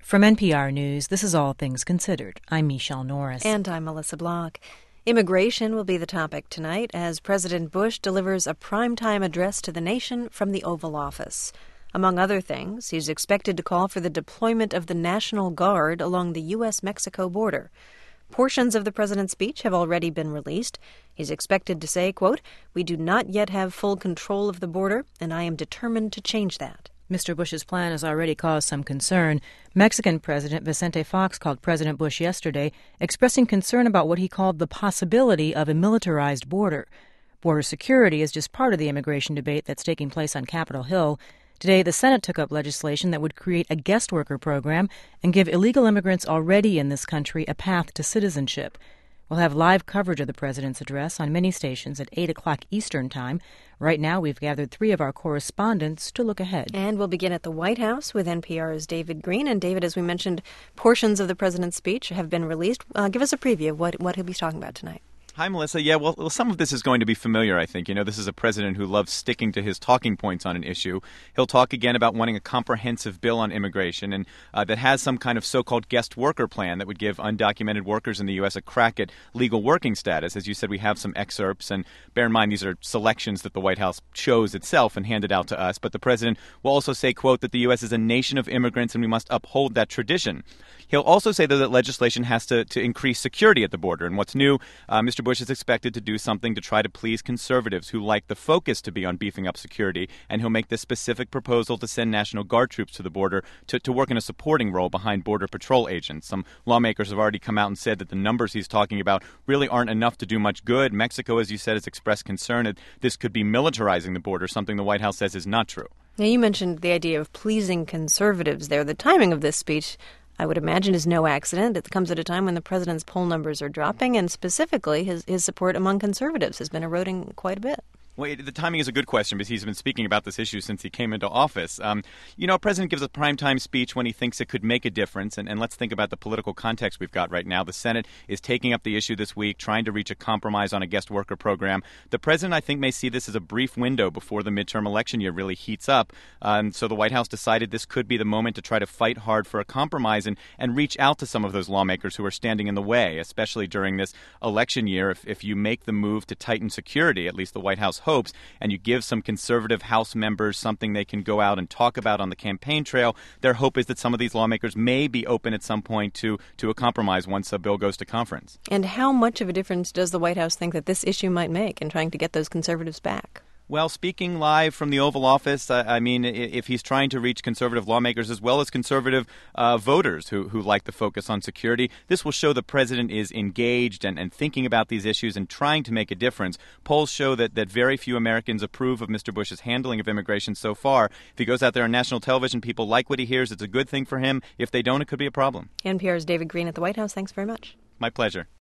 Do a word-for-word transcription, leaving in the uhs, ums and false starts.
From N P R News, this is All Things Considered. I'm Michelle Norris. And I'm Melissa Block. Immigration will be the topic tonight as President Bush delivers a primetime address to the nation from the Oval Office. Among other things, he's expected to call for the deployment of the National Guard along the U S Mexico border. Portions of the president's speech have already been released. He's expected to say, quote, "We do not yet have full control of the border, and I am determined to change that." Mister Bush's plan has already caused some concern. Mexican President Vicente Fox called President Bush yesterday, expressing concern about what he called the possibility of a militarized border. Border security is just part of the immigration debate that's taking place on Capitol Hill. Today, the Senate took up legislation that would create a guest worker program and give illegal immigrants already in this country a path to citizenship. We'll have live coverage of the president's address on many stations at eight o'clock Eastern Time. Right now, we've gathered three of our correspondents to look ahead. And we'll begin at the White House with N P R's David Green. And David, as we mentioned, portions of the president's speech have been released. Uh, give us a preview of what, what he'll be talking about tonight. Hi, Melissa. Yeah, well, well, some of this is going to be familiar, I think. You know, this is a president who loves sticking to his talking points on an issue. He'll talk again about wanting a comprehensive bill on immigration and uh, that has some kind of so-called guest worker plan that would give undocumented workers in the U S a crack at legal working status. As you said, we have some excerpts, and bear in mind these are selections that the White House chose itself and handed out to us. But the president will also say, quote, that the U S is a nation of immigrants and we must uphold that tradition. He'll also say, though, that legislation has to, to increase security at the border. And what's new, uh, Mister Bush is expected to do something to try to please conservatives who like the focus to be on beefing up security. And he'll make this specific proposal to send National Guard troops to the border to, to work in a supporting role behind Border Patrol agents. Some lawmakers have already come out and said that the numbers he's talking about really aren't enough to do much good. Mexico, as you said, has expressed concern that this could be militarizing the border, something the White House says is not true. Now, you mentioned the idea of pleasing conservatives there. The timing of this speech, I would imagine, is no accident. It comes at a time when the president's poll numbers are dropping, and specifically his, his support among conservatives has been eroding quite a bit. Well, the timing is a good question because he's been speaking about this issue since he came into office. Um, you know, a president gives a primetime speech when he thinks it could make a difference. And, and let's think about the political context we've got right now. The Senate is taking up the issue this week, trying to reach a compromise on a guest worker program. The president, I think, may see this as a brief window before the midterm election year really heats up. Um, so the White House decided this could be the moment to try to fight hard for a compromise and, and reach out to some of those lawmakers who are standing in the way, especially during this election year. If, if you make the move to tighten security, at least the White House hopes, and you give some conservative House members something they can go out and talk about on the campaign trail, their hope is that some of these lawmakers may be open at some point to, to a compromise once a bill goes to conference. And how much of a difference does the White House think that this issue might make in trying to get those conservatives back? Well, speaking live from the Oval Office, uh, I mean, if he's trying to reach conservative lawmakers as well as conservative uh, voters who, who like the focus on security, this will show the president is engaged and, and thinking about these issues and trying to make a difference. Polls show that, that very few Americans approve of Mister Bush's handling of immigration so far. If he goes out there on national television, people like what he hears. It's a good thing for him. If they don't, it could be a problem. N P R's David Green at the White House. Thanks very much. My pleasure.